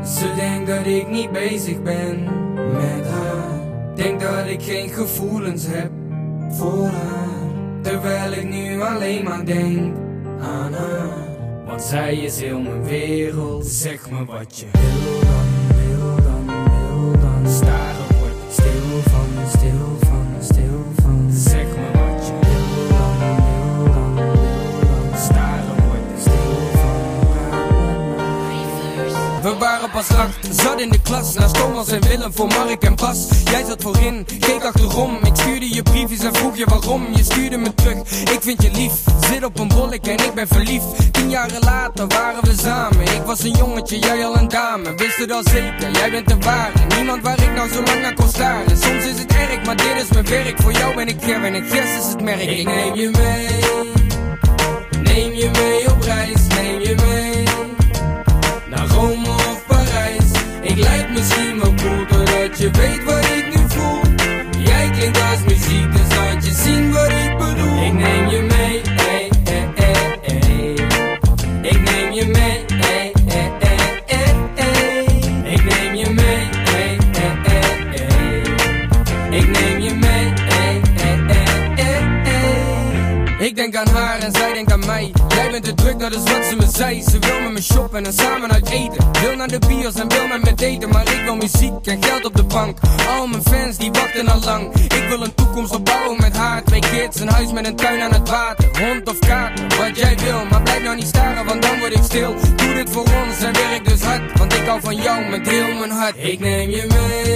Ze denkt dat ik niet bezig ben met haar. Denk dat ik geen gevoelens heb voor haar. Terwijl ik nu alleen maar denk aan haar. Want zij is heel mijn wereld. Zeg me wat je wil dan, wil dan, wil dan. Staren word ik stil van, stil van, stil van. Zeg me wat je wil dan, wil dan, wil dan. Staren word ik stil van. We waren pas 8, zat in de klas. Naast Thomas en Willem voor Mark en Bas. Jij zat voorin, keek achterom. Ik stuurde je briefjes en vroeg je waarom. Je stuurde me terug, ik vind je lief. Zit op een bollek en ik ben verliefd. 10 jaren later waren we samen. Ik was een jongetje, jij al een dame. Wist het al zeker, jij bent de ware. Niemand waar ik nou zo lang naar kon staren. Soms is het erg, maar dit is mijn werk. Voor jou ben ik Ger en ik Gers is het merk. Ik neem je mee. Neem je mee op reis, neem je mee naar Rome of Parijs. Ik lijk misschien wel cool, doordat je weet wat ik nu voel. Jij klinkt als muziek, dus laat je zien wat ik bedoel. Ik neem je mee, ey, ey, ey, ey. Ik neem je mee, ey, ey, ey, ey, ey. Ik neem je mee, ey, ey, ey, ey. Ik neem je mee, ey, ey, ey, ey, ey. Ik denk aan haar en zij denkt aan mij. Jij bent te druk, dat is wat ze me zei. Ze wil met me shoppen en samen uit eten. Wil naar de bios en wil met me daten. Maar ik wil muziek en geld op de bank. Al mijn fans die wachten al lang. Ik wil een toekomst opbouwen met haar. 2 kids, een huis met een tuin aan het water. Hond of kaarten, wat jij wil. Maar blijf nou niet staren, want dan word ik stil. Doe dit voor ons en werk dus hard. Want ik hou van jou met heel mijn hart. Ik neem je mee.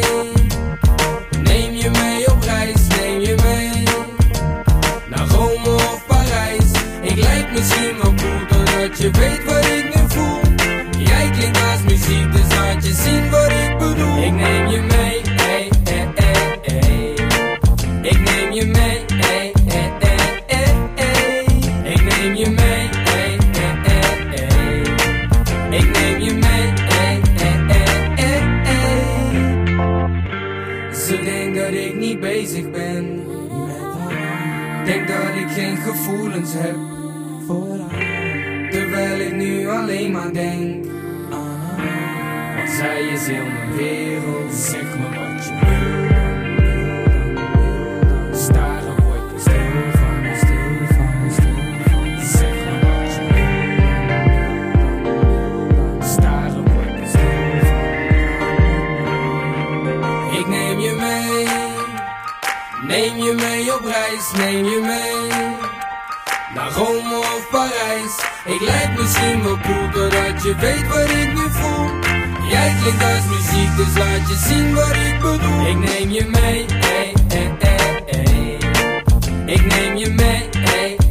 Neem je mee op reis, neem je mee naar Rome of Parijs. Ik lijk misschien wel cool, doordat je weet wat ik nu voel. Jij klinkt als muziek, dus laat je zien wat ik bedoel. Ik neem je mee, ey, ey, ey, ey. Ik neem je mee, ey, ey, ey, ey, ey. Ik neem je mee, ey, ey, ey, ey. Ik neem je mee, ey, ey, ey, ey, ey. Ze denkt dat ik niet bezig ben met haar. Denk dat ik geen gevoelens heb voor haar. Terwijl ik nu alleen maar denk aan haar. Want zij is heel mijn wereld. Zeg me wat je wil dan, wil dan, wil dan. Staren word ik stil van, stil van, stil van. Zeg me wat je wil dan, wil dan. Staren word ik stil van. Ik neem je mee. Neem je mee op reis, neem je mee naar Rome of Parijs. Ik lijk misschien wel cool, doordat je weet wat ik nu voel. Jij klinkt als muziek, dus laat je zien wat ik bedoel. Ik neem je mee, ey, ey, ey, ey. Ik neem je mee, ey.